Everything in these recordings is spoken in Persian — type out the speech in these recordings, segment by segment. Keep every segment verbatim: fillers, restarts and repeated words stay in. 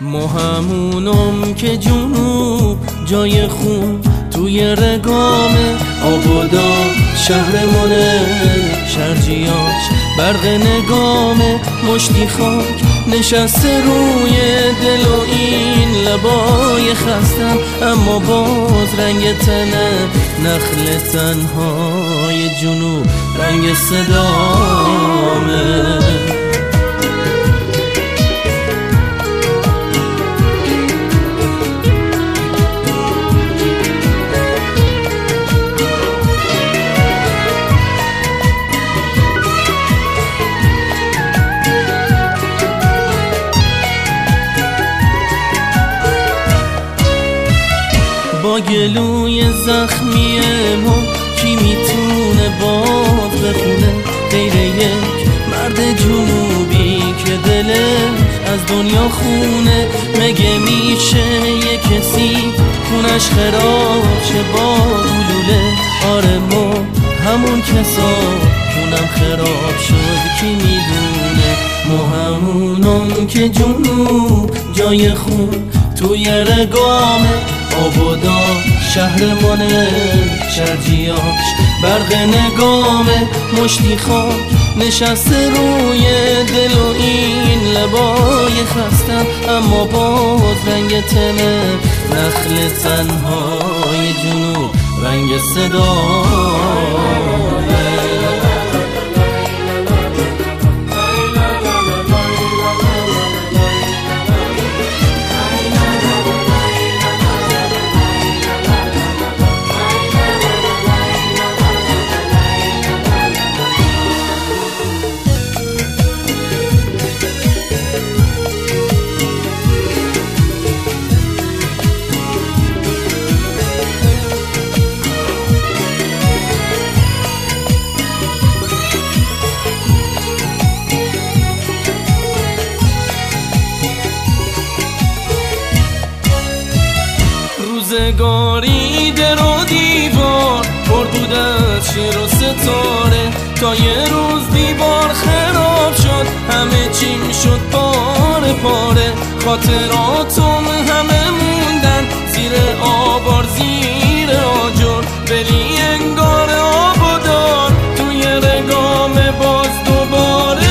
ما همونم که جنوب جای خون توی رگامه، آبادا شهرمونه شرجیاش برق نگامه، مشتی خاک نشسته روی دل و این لبای خستم، اما باز رنگ تنه نخل تنهای جنوب رنگ صدامه. با گلوی زخمی ما کی میتونه باز بخونه غیر یک مرد جنوبی که دلش از دنیا خونه؟ مگه میشه یه کسی خونش خراب شه با گلوله؟ آره ما همون کسا خونم خراب شد کی میدونه؟ ما همونم که جنوب جای خون توی رگامه، آبادا شهرمونه شرجیاش برق نگامه، مشتی خاک نشسته روی دل و این لبای خستم، اما باز رنگ تنه نخل تنهای جنوب رنگ صدامه. روزگاری در و دیوار پر بود از شعر و ستاره، تا یه روز دیوار خراب شد همه چیم شد پاره پاره، خاطراتم همه موندن زیر آبار زیر آجر، ولی انگار آبادار توی رگام باز دوباره.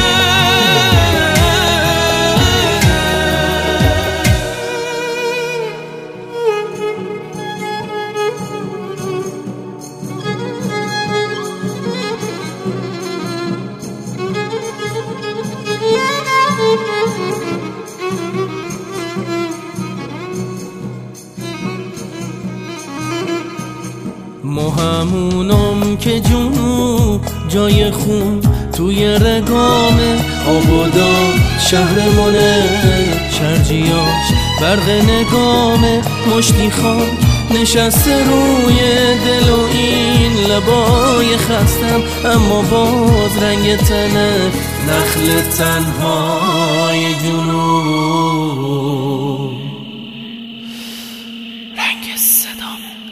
ما همونم که جنوب جای خون توی رگامه، آبادا شهرمونه شرجیاش برق نگامه، مشتی خاک نشسته روی دل و این لبای خستم، اما باز رنگ تنه نخل تنهای جنوب رنگ صدامه.